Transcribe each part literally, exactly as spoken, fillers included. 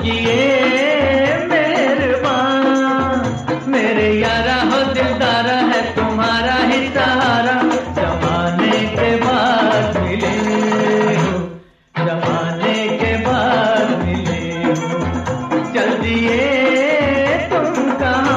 किए मेहरबान। मेरे यारा हो दिलदारा है तुम्हारा ही सहारा, जमाने के बाद मिले हो, जमाने के बाद मिले हो, चल दिए तुम कहाँ।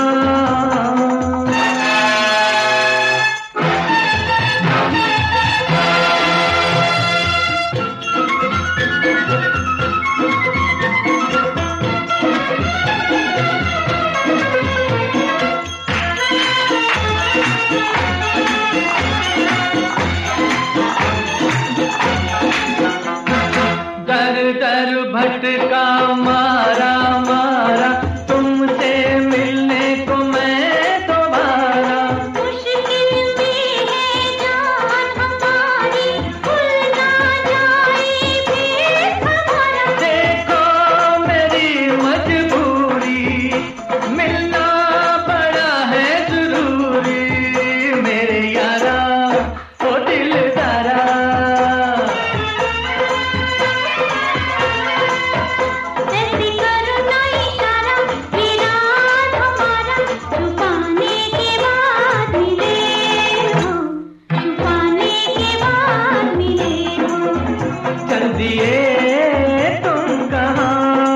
दर दर भटका मारा मारा तुमसे मिलने को मैं दोबारा। मुश्किल में है जान हमारी, भूल ना जाए भेद हमारा। देखो मेरी मजबूरी, मिलना बड़ा है जरूरी। मेरे यारा ओ दिलदारा, जैसे करो ना इशारा, ये रात हमारा, छुपाने के बाद मिले हो, छुपाने के बाद मिले हो, चल दिए तुम कहाँ।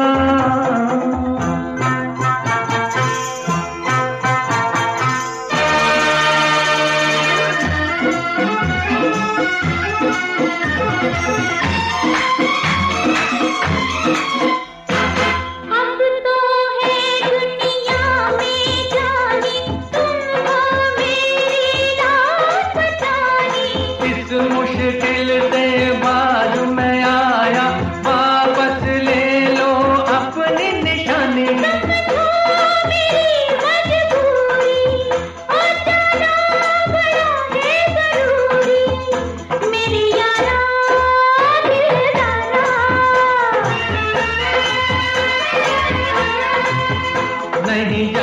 अब तो है दुनिया में जानी, तुम हो मेरी रात बचानी। इस मुश्किल से बाजू में आया, वापस ले लो अपनी निशानी। समझो मेरी मजबूरी, और जाना बड़ा है जरूरी। मेरे यारा दिलदारा, नहीं